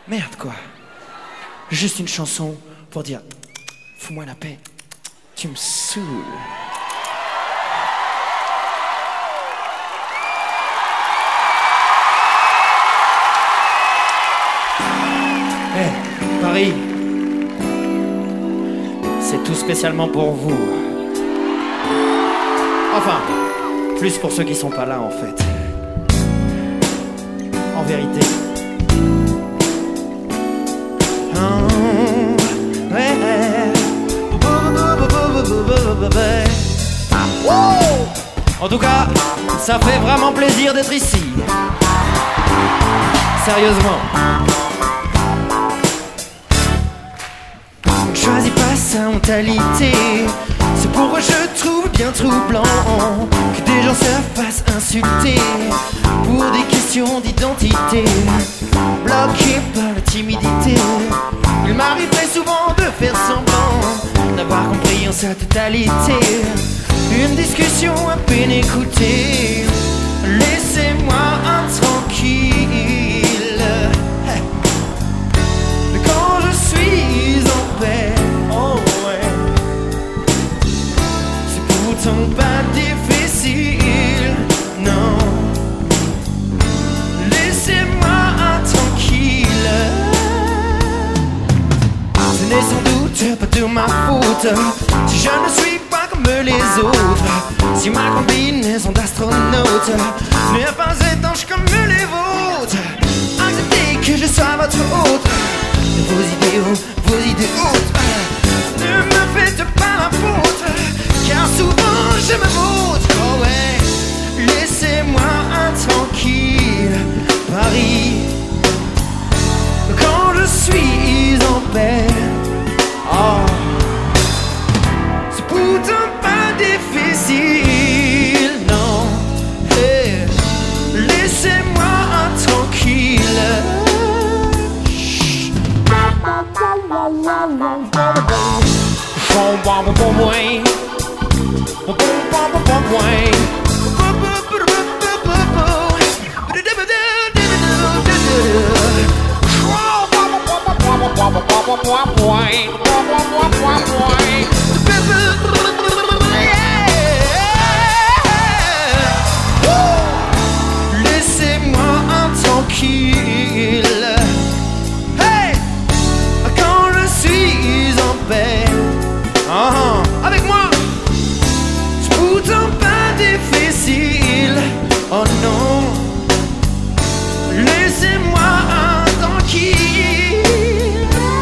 Merde quoi. Juste une chanson pour dire fous-moi la paix, tu me saoules. Hey, Paris, c'est tout spécialement pour vous. Enfin, plus pour ceux qui sont pas là en fait. En vérité. En tout cas, ça fait vraiment plaisir d'être ici. Sérieusement. On ne choisit pas sa mentalité. C'est pourquoi je trouve bien troublant que des gens se fassent insulter pour des questions d'identité, bloqués par la timidité. Il m'arriverait souvent de faire semblant d'avoir compris en sa totalité une discussion à peine écoutée. Laissez-moi tranquille. Mais quand je suis en paix, oh ouais, c'est pourtant pas difficile, non. Laissez-moi tranquille. Ce n'est sans doute pas de ma faute si je ne suis pas comme les autres, si ma combinaison d'astronaute n'est pas étanche comme les vôtres. Acceptez que je sois votre hôte, vos idéaux, vos idées hautes. Ne me faites pas la faute, car souvent je me vautre. Oh ouais, laissez-moi tranquille, Paris. Quand je suis en paix, oh, c'est pourtant pas difficile, non. Hey, laissez-moi tranquille. Laissez-moi tranquille. Hey, quand je suis en paix, avec moi, c'est pourtant pas difficile. Oh non, laissez-moi tranquille.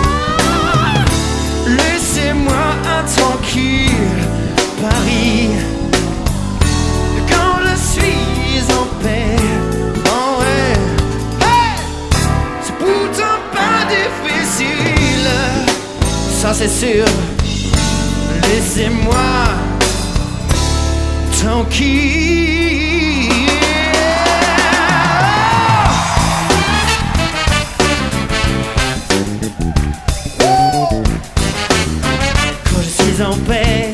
Laissez-moi tranquille, Paris. Quand je suis en paix, oh ouais, hey, c'est pourtant pas difficile, ça c'est sûr. Laissez-moi tranquille. Quand je suis en paix,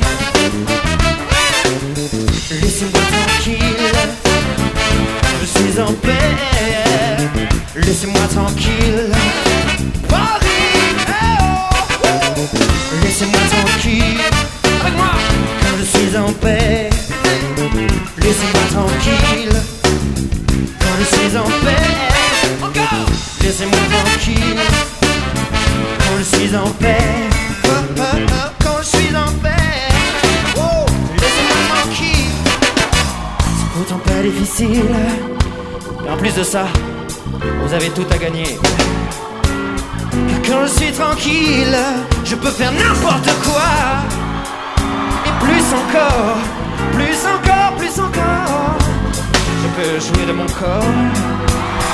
laissez-moi tranquille. Je suis en paix, laissez-moi tranquille. Paris, oh, laissez-moi tranquille. Avec moi, quand je suis en paix, laissez-moi tranquille. Quand je suis en paix, encore, laissez-moi tranquille. Quand je suis en paix, quand je suis en paix, oh, laissez-moi tranquille. C'est pourtant pas difficile. Et en plus de ça, vous avez tout à gagner. Car quand je suis tranquille, je peux faire n'importe quoi. Et plus encore, plus encore, plus encore, je peux jouer de mon corps.